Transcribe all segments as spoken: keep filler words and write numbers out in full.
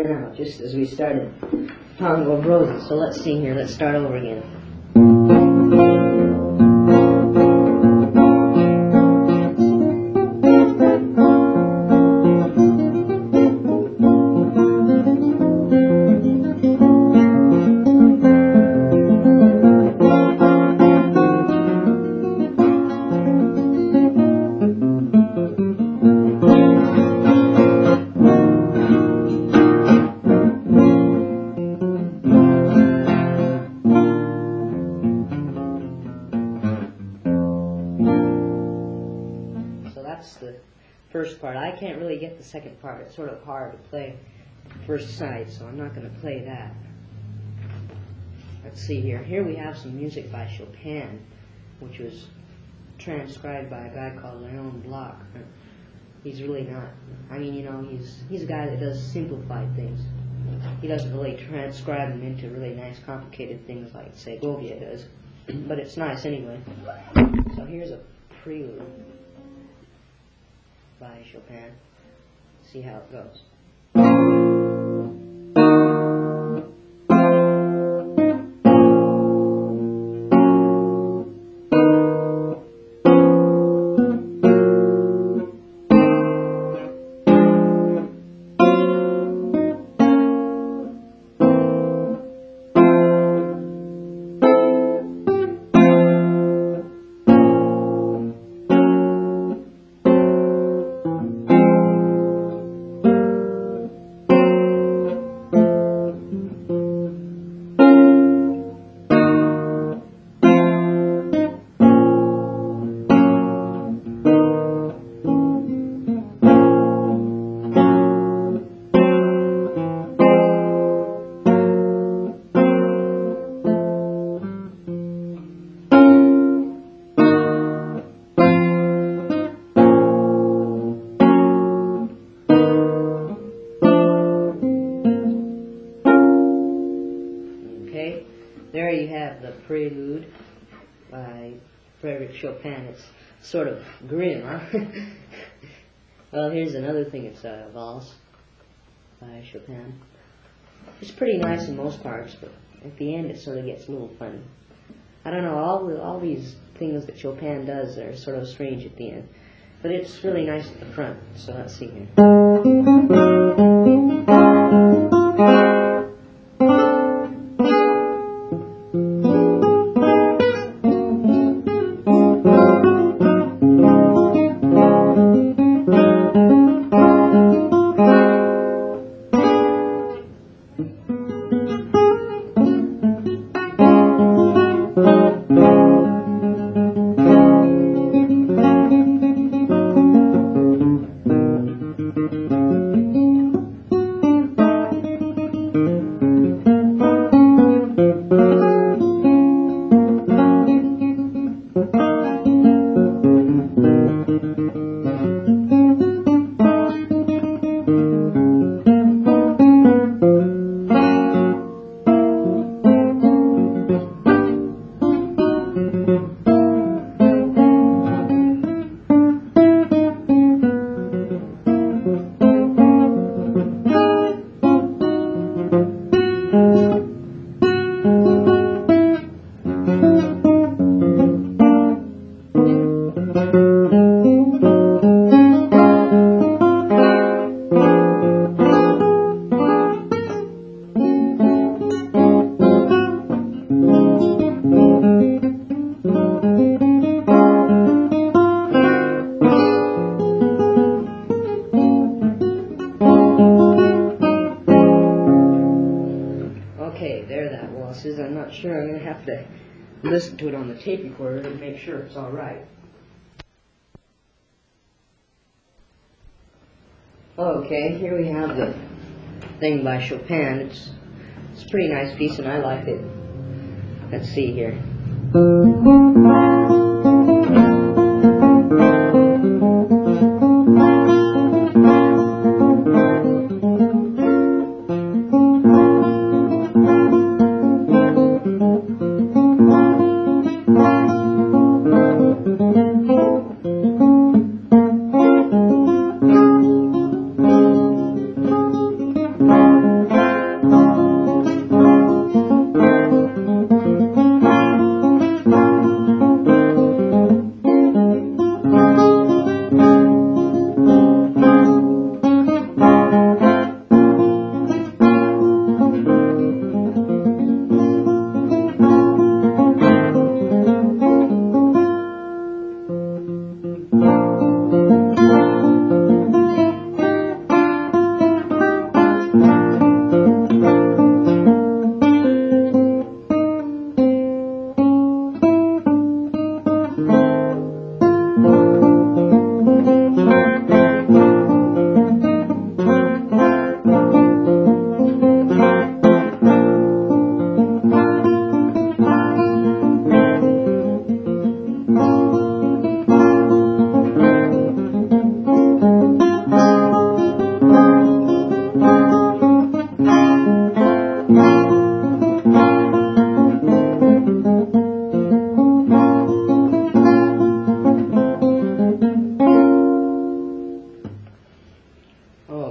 now, just as we started Tango of Roses. So let's see here, let's start over again. That's the first part. I can't really get the second part. It's sort of hard to play first side, so I'm not going to play that. Let's see here. Here we have some music by Chopin, which was transcribed by a guy called Leon Bloch. He's really not, I mean, you know, he's he's a guy that does simplified things. He doesn't really transcribe them into really nice, complicated things like Segovia does, but it's nice anyway. So here's a prelude by Chopin. See how it goes. There you have the prelude by Frédéric Chopin. It's sort of grim, huh? Well, here's another thing. It's a valse by Chopin. It's pretty nice in most parts, but at the end it sort of gets a little funny. I don't know, all the, all these things that Chopin does are sort of strange at the end. But it's really nice at the front, so let's see here. Okay, there that waltz is. I'm not sure. I'm going to have to listen to it on the tape recorder to make sure it's all right. Okay, here we have the thing by Chopin. It's, it's a pretty nice piece, and I like it. Let's see here.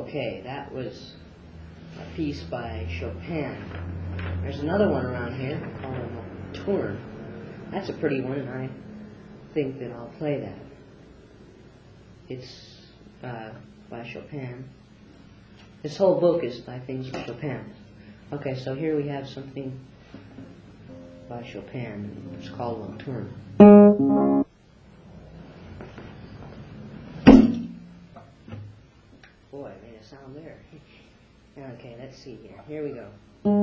Okay, that was a piece by Chopin. There's another one around here called a Nocturne. That's a pretty one, and I think that I'll play that. It's uh, by Chopin. This whole book is by things by Chopin. Okay, so here we have something by Chopin. It's called Nocturne. Boy, I made a sound there. Okay, let's see here. Here we go.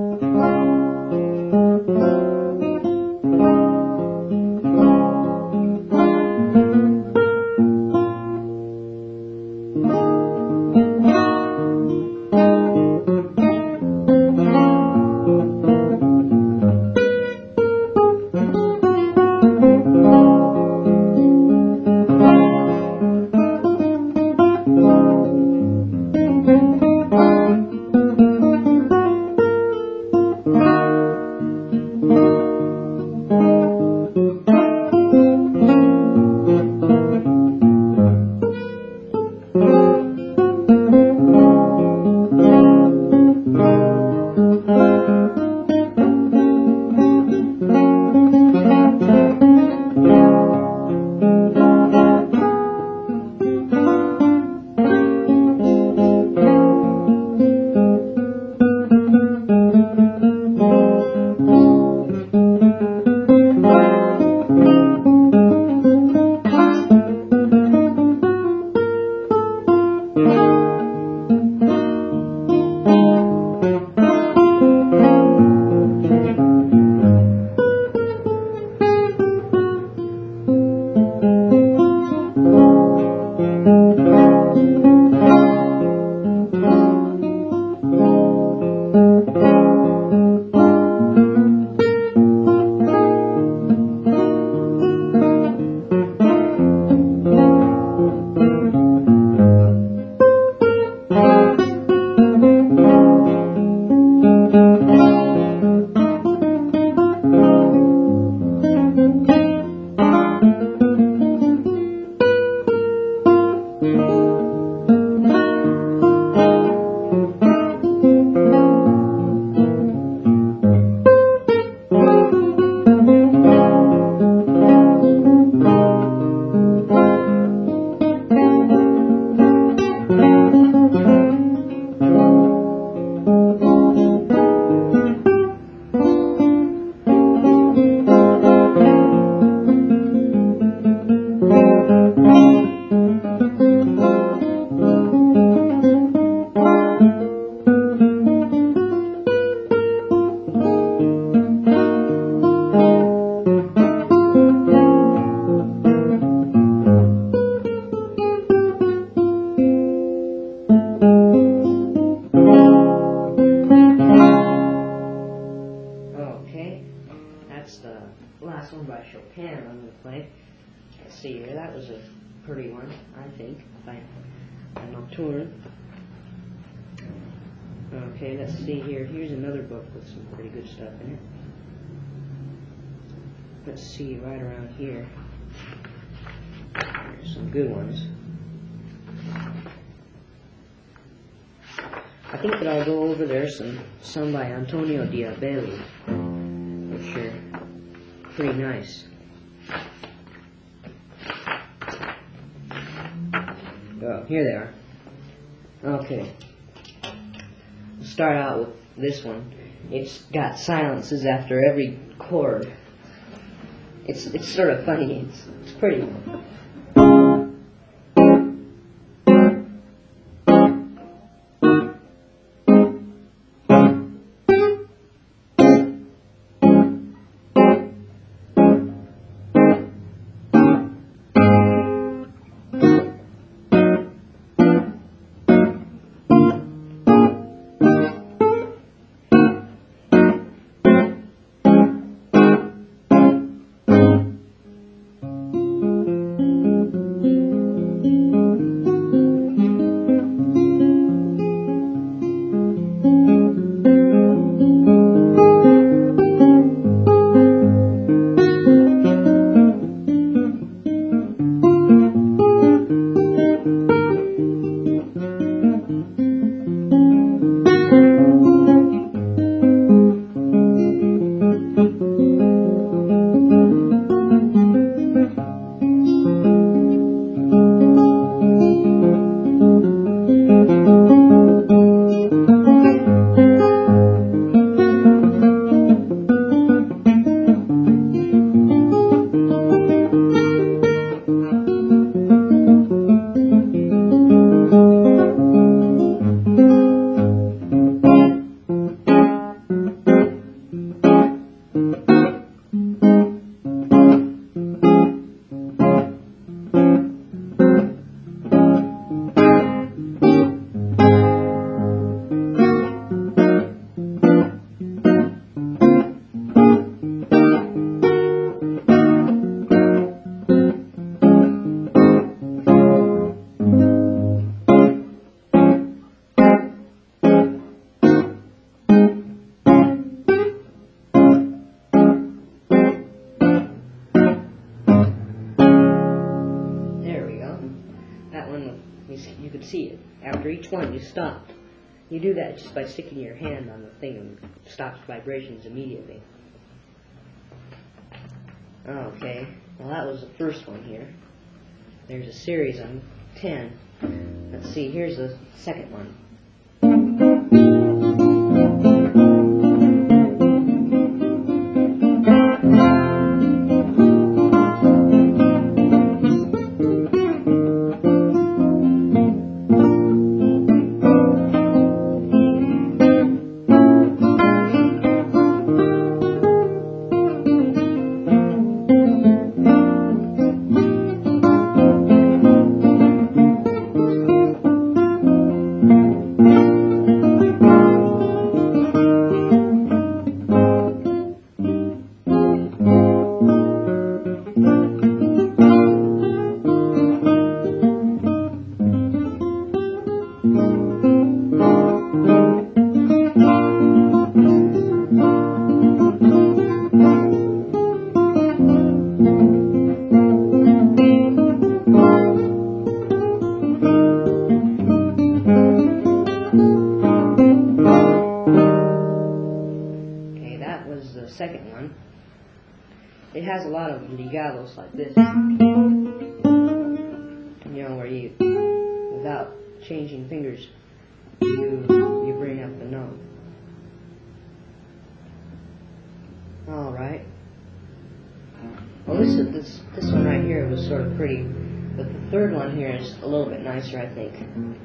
Last one by Chopin I'm going to play. Let's see here. That was a pretty one, I think, by a Nocturne. Okay, let's see here. Here's another book with some pretty good stuff in it. Let's see, right around here. There's some good ones. I think that I'll go over there some some by Antonio Diabelli, which are pretty nice. Oh, here they are. Okay. We'll start out with this one. It's got silences after every chord. It's it's sort of funny. It's it's pretty. You, see, you could see it. After each one, you stop. You do that just by sticking your hand on the thing and it stops vibrations immediately. Okay, well that was the first one here. There's a series of ten. Let's see, here's the second one. Second one. It has a lot of legatos like this, you know, where you, without changing fingers, you you bring up the note. All right. Well, this is this this one right here was sort of pretty, but the third one here is a little bit nicer, I think.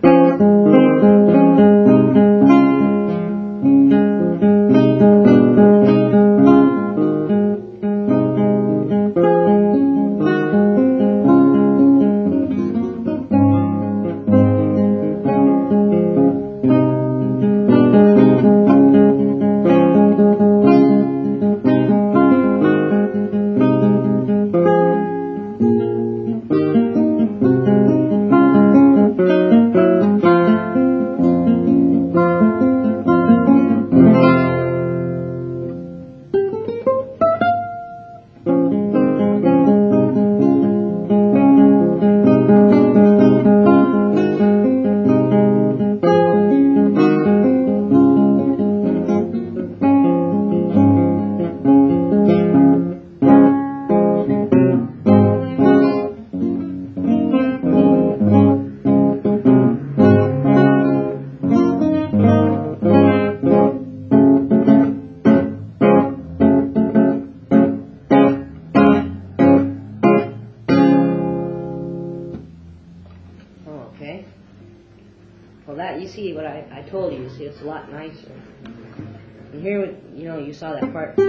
Okay. Well, that, you see what I, I told you, you see, it's a lot nicer. And here, you know, you saw that part.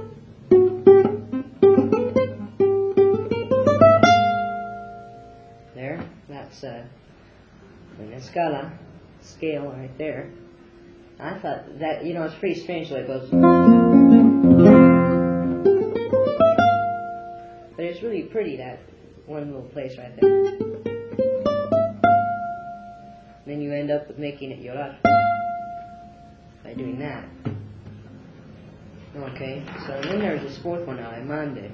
There, that's uh, an escala scale right there. I thought that, you know, it's pretty strange the way it goes. But it's really pretty, that one little place right there. Then you end up with making it llorar by doing that. Okay, so then there's this fourth one, Alemande.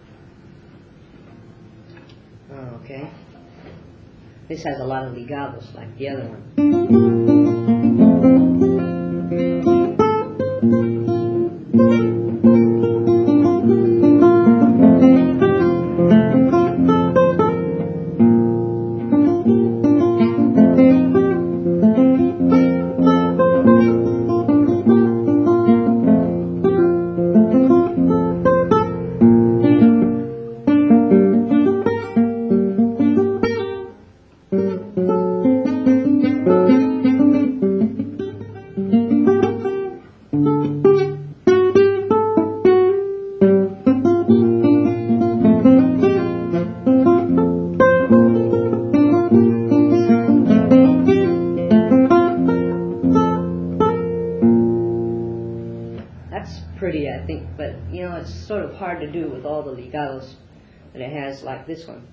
Oh, okay. This has a lot of ligados like the other one. Pretty, I think, but you know, it's sort of hard to do with all the legados that it has, like this one.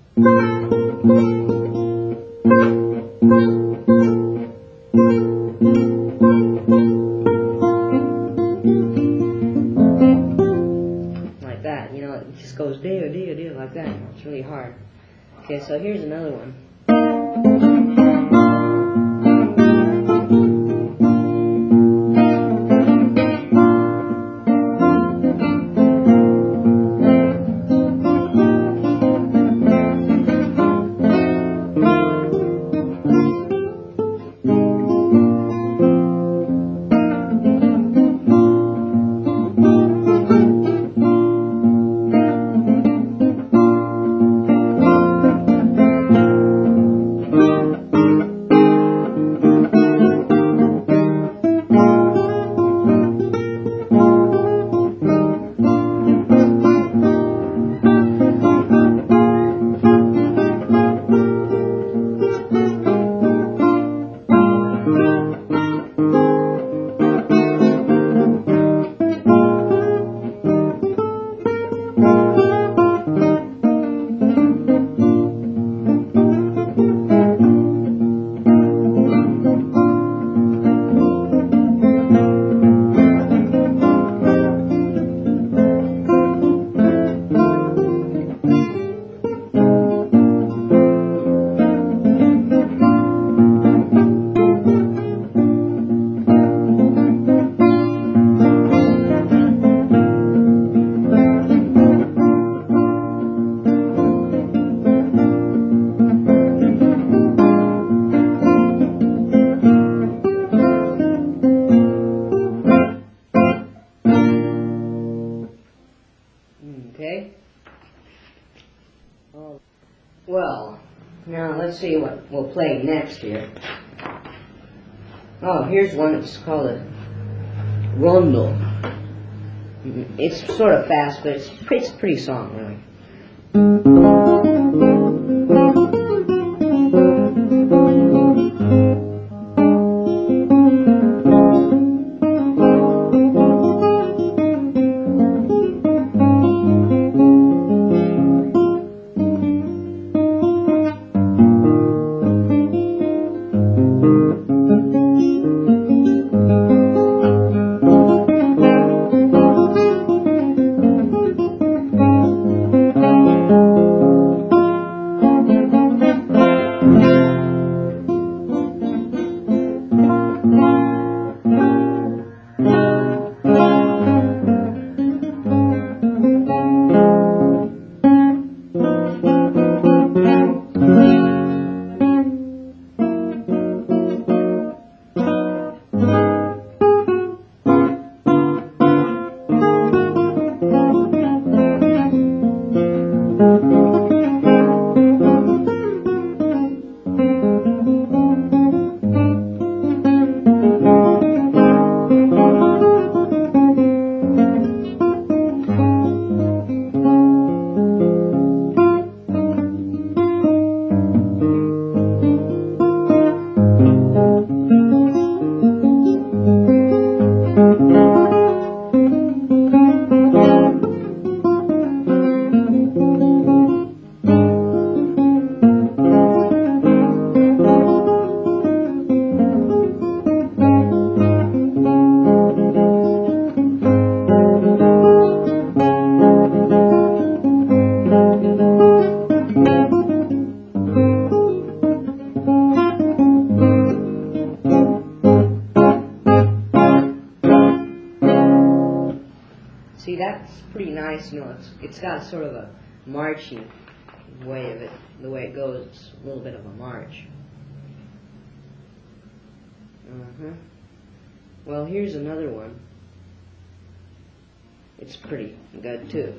Like that, you know, it just goes deo, deo, deo, like that. It's really hard. Okay, so here's another one. play next here. Oh, here's one that's called a rondo. It's sort of fast, but it's, it's a pretty song, really. See, that's pretty nice, you know, it's, it's got sort of a marching way of it, the way it goes, it's a little bit of a march. Uh-huh. Well, here's another one. It's pretty good, too.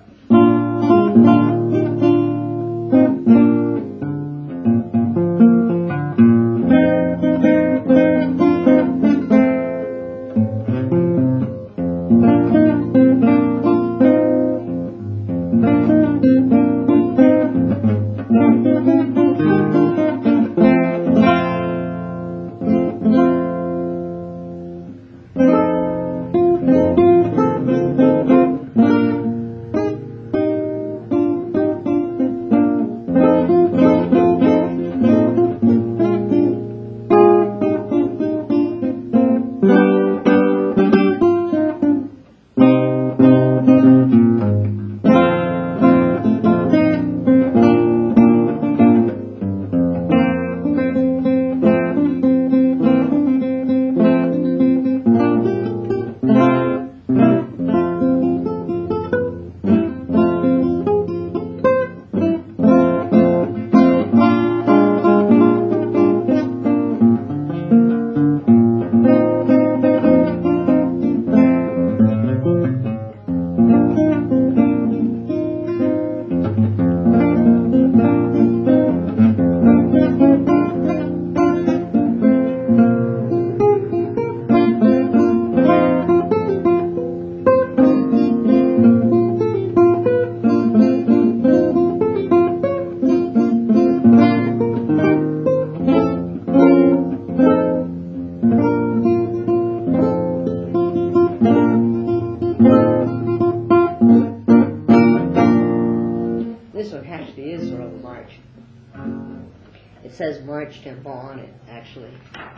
It says march tempo on it, actually.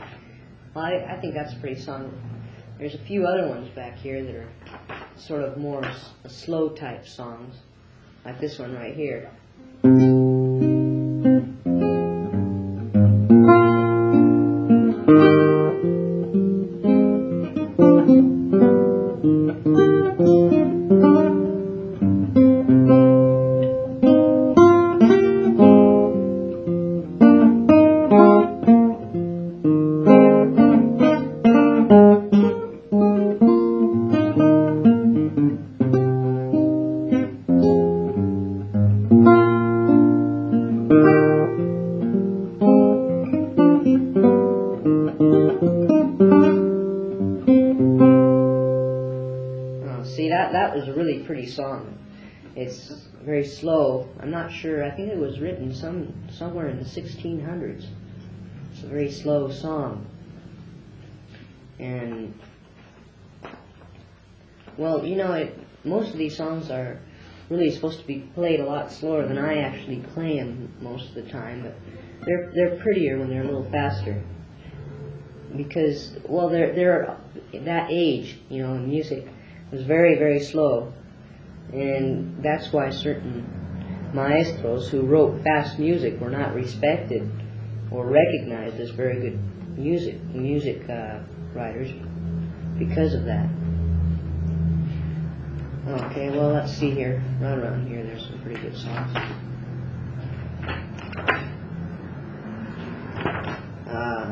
Well, I, I think that's a pretty song. There's a few other ones back here that are sort of more s slow type songs, like this one right here. a really pretty song. It's very slow. I'm not sure. I think it was written some somewhere in the sixteen hundreds. It's a very slow song. And, well, you know, it, most of these songs are really supposed to be played a lot slower than I actually play them most of the time, but they're they're prettier when they're a little faster. Because, well, they're they're that age, you know, music was very, very slow. And that's why certain maestros who wrote fast music were not respected or recognized as very good music music uh, writers because of that. Okay, well, let's see here. Right around here, there's some pretty good songs. Uh,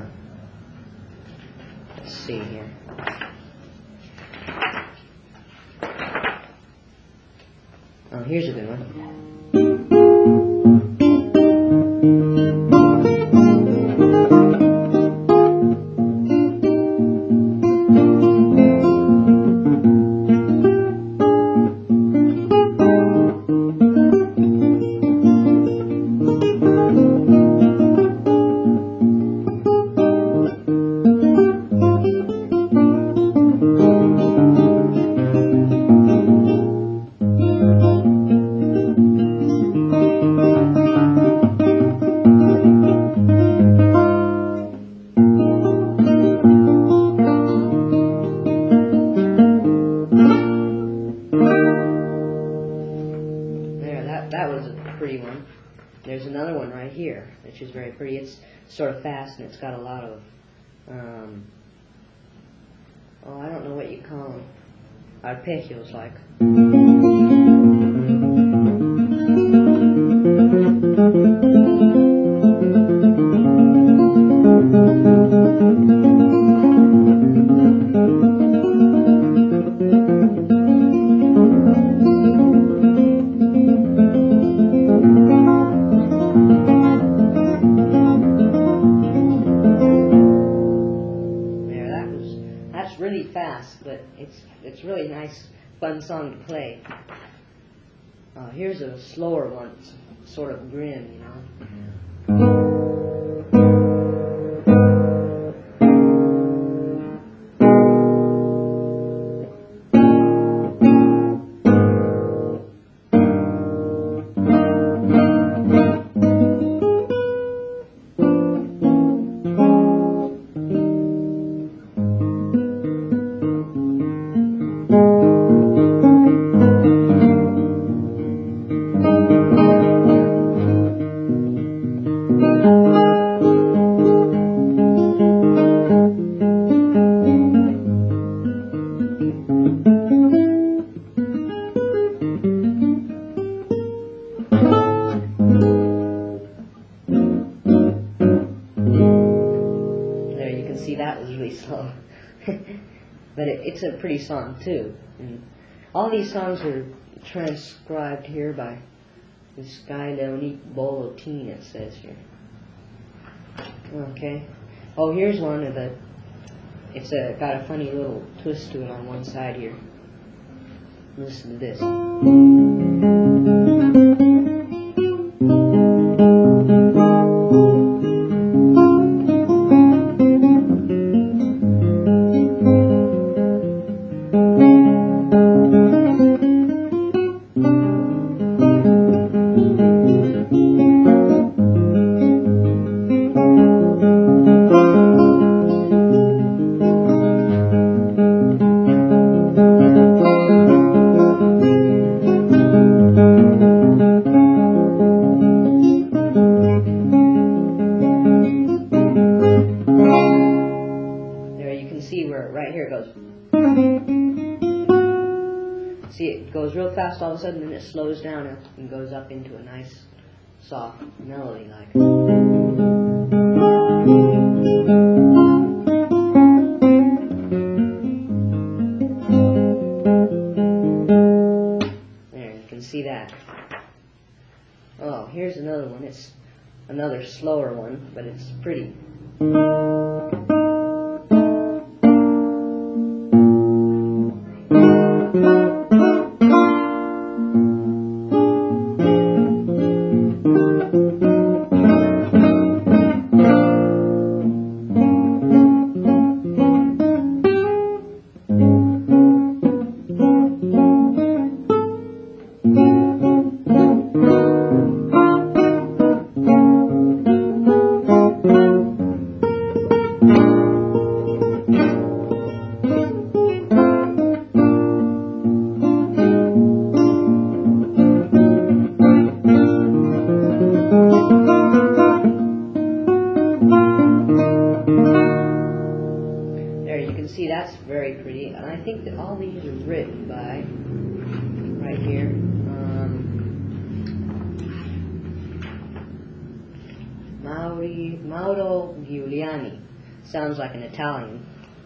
let's see here. Oh, here's a good one. That was a pretty one. There's another one right here, which is very pretty. It's sort of fast, and it's got a lot of, um, oh, I don't know what you call them, arpeggios like. Really fast, but it's it's really nice, fun song to play. Uh, here's a slower one, it's sort of grim, you know. See, that was really slow. But it, it's a pretty song, too. And all these songs are transcribed here by this guy, Leonid Bolotin, it says here. Okay. Oh, here's one of the... It's a, got a funny little twist to it on one side here. Listen to this. Right here it goes. See, it goes real fast all of a sudden, and then it slows down and goes up into a nice, soft melody like. There, you can see that. Oh, here's another one. It's another slower one, but it's pretty. can see that's very pretty, and I think that all these are written by, right here, um, Mauri, Mauro Giuliani. Sounds like an Italian,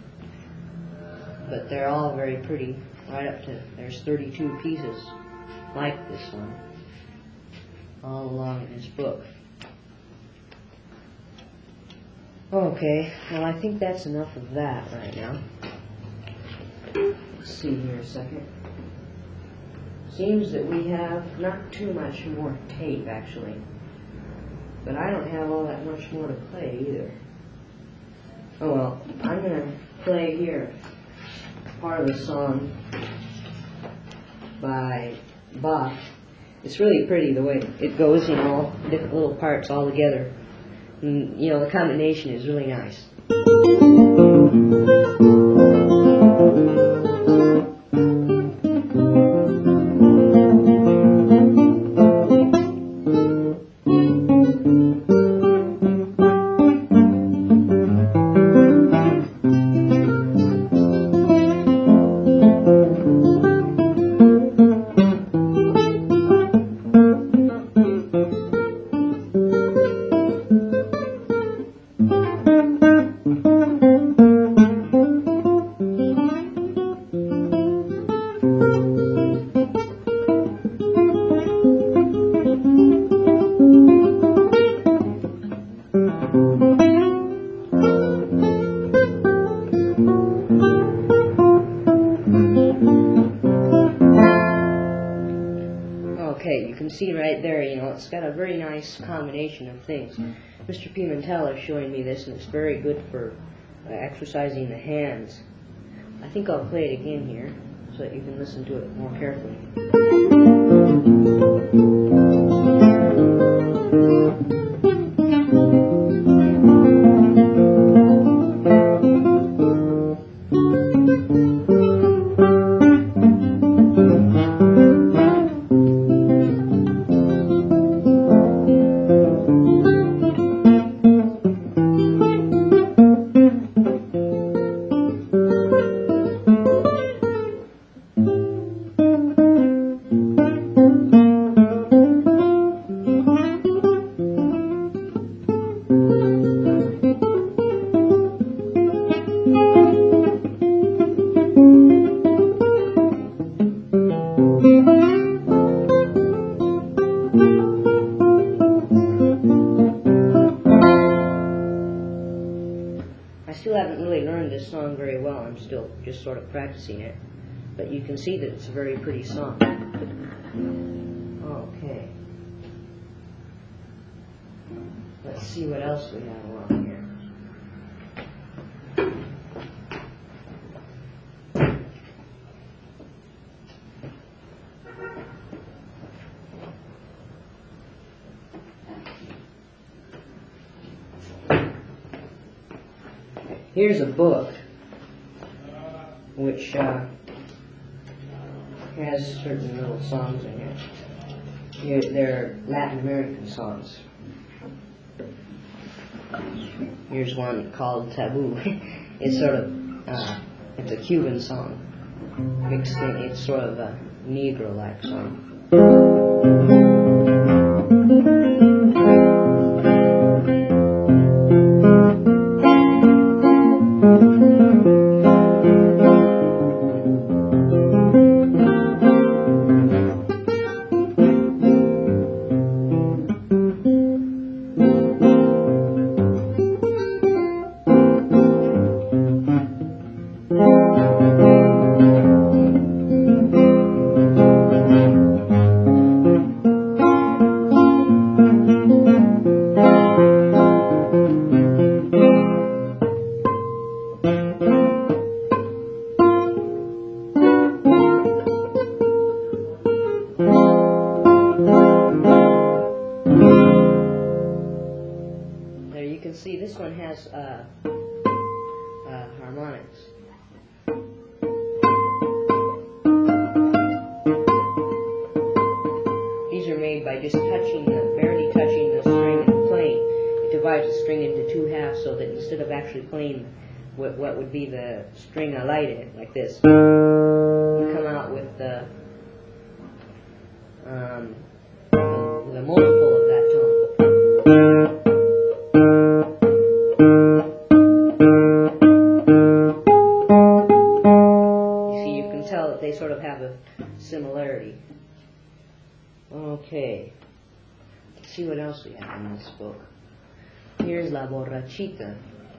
but they're all very pretty, right up to, there's thirty-two pieces like this one, all along in this book. Okay, well I think that's enough of that right now. Let's see here a second. Seems that we have not too much more tape actually, but I don't have all that much more to play either. Oh well, I'm going to play here part of the song by Bach. It's really pretty the way it goes in all different little parts all together. And, you know, the combination is really nice. Okay, you can see right there, you know, it's got a very nice combination of things. Mister Pimentel is showing me this, and it's very good for uh, exercising the hands. I think I'll play it again here, so that you can listen to it more carefully. I still haven't really learned this song very well. I'm still just sort of practicing it. But you can see that it's a very pretty song. Okay. Let's see what else we have along here. Here's a book which uh, has certain little songs in it. Here, they're Latin American songs. Here's one called Taboo. It's sort of, uh, it's a Cuban song. Mixed in, it's sort of a Negro-like song. There you can see this one has uh, uh, harmonics. These are made by just touching the, barely touching the string and playing. It divides the string into two halves so that instead of actually playing what, what would be the string I lighted, like this. You come out with the, um, with a multiple of that tone. You see, you can tell that they sort of have a similarity. Okay. Let's see what else we have in this book. Here's La Borrachita.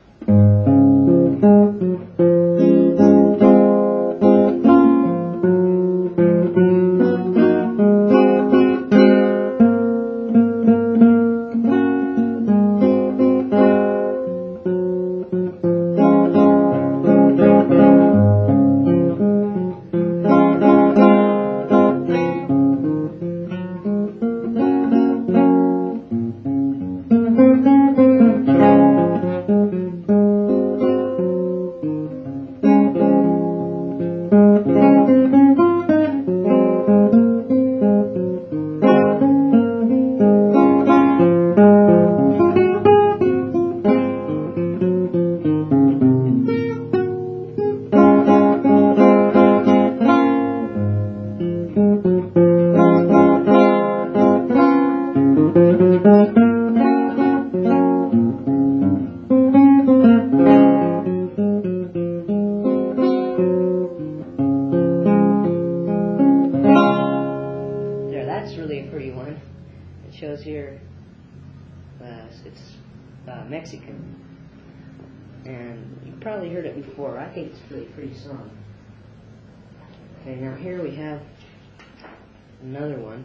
Here, uh, it's uh, Mexican, and you've probably heard it before. I think it's a really pretty song. Okay, now here we have another one.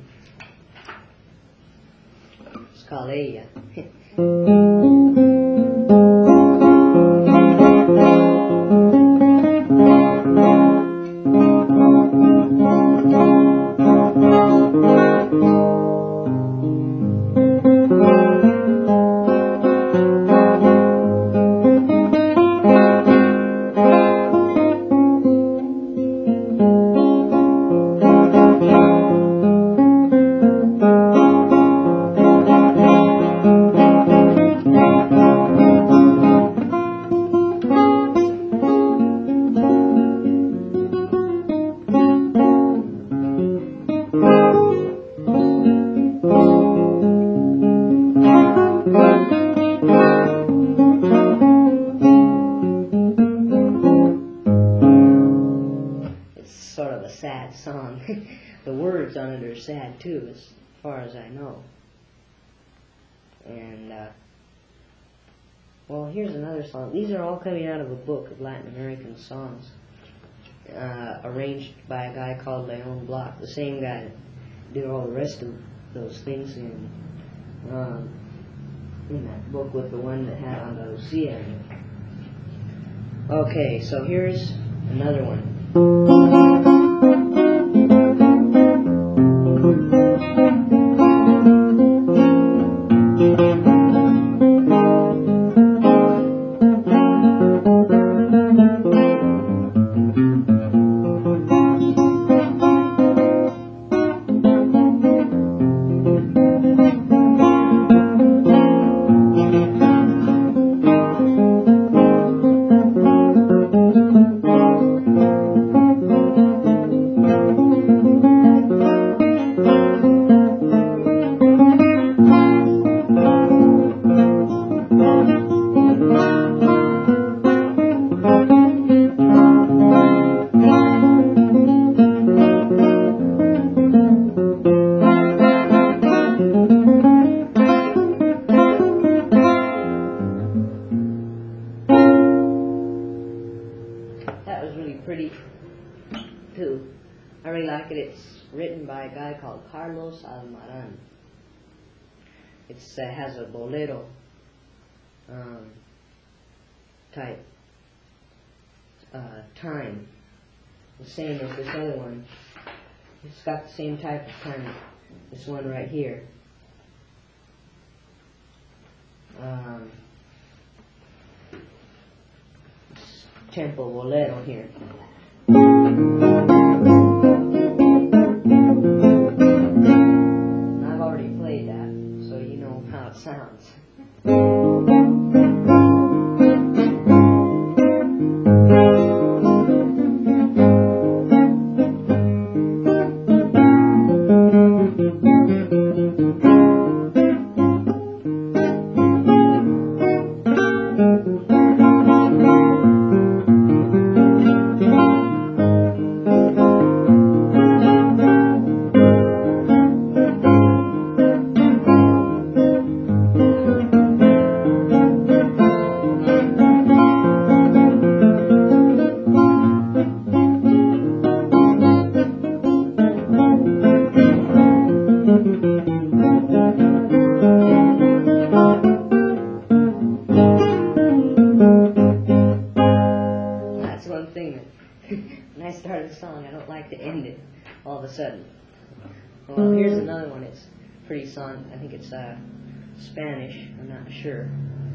It's called Ella. Sad song. The words on it are sad too, as far as I know. And uh, well, here's another song. These are all coming out of a book of Latin American songs, uh, arranged by a guy called Leon Block, the same guy that did all the rest of those things in um, in that book with the one that had Andalusia in it. Okay, so here's another one. Pretty too. I really like it. It's written by a guy called Carlos Almaran. It uh, has a bolero um, type uh, time, the same as this other one. It's got the same type of time. This one right here. Um, tempo bolero here. I've already played that, so you know how it sounds. one thing that when I start a song, I don't like to end it all of a sudden. Well, here's another one. It's a pretty song. I think it's uh, Spanish. I'm not sure.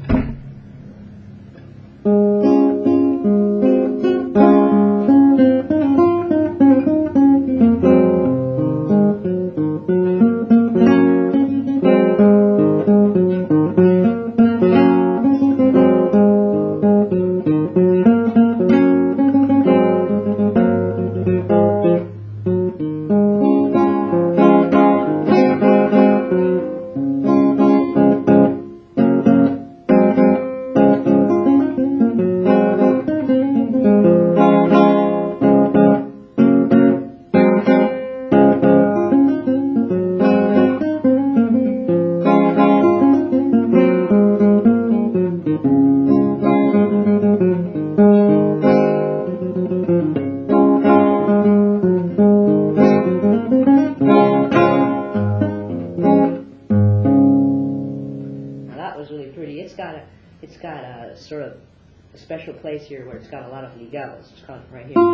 It's got a, it's got a sort of a special place here where it's got a lot of legatos. It's got right here.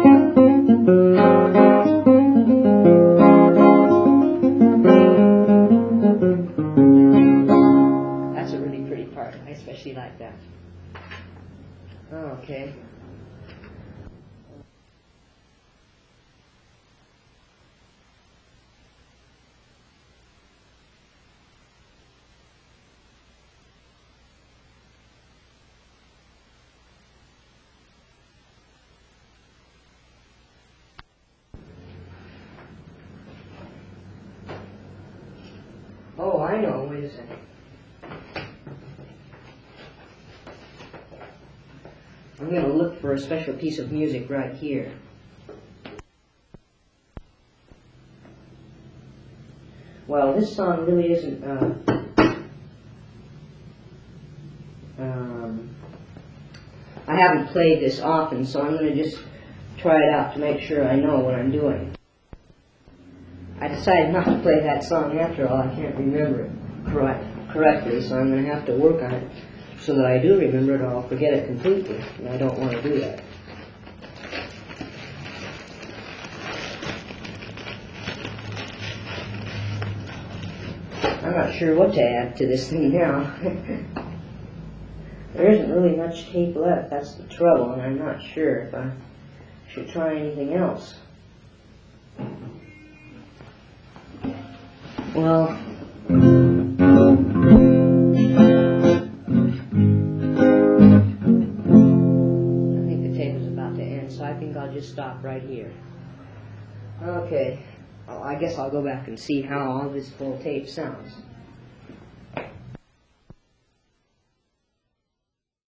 That's a really pretty part. I especially like that. Okay. Oh, I know. Wait a second. I'm going to look for a special piece of music right here. Well, this song really isn't... Uh, um, I haven't played this often, so I'm going to just try it out to make sure I know what I'm doing. I decided not to play that song after all. I can't remember it correct, correctly, so I'm going to have to work on it so that I do remember it or I'll forget it completely, and I don't want to do that. I'm not sure what to add to this thing now. There isn't really much tape left, that's the trouble, and I'm not sure if I should try anything else. Well, I think the tape is about to end, so I think I'll just stop right here. Okay, well, I guess I'll go back and see how all this full tape sounds.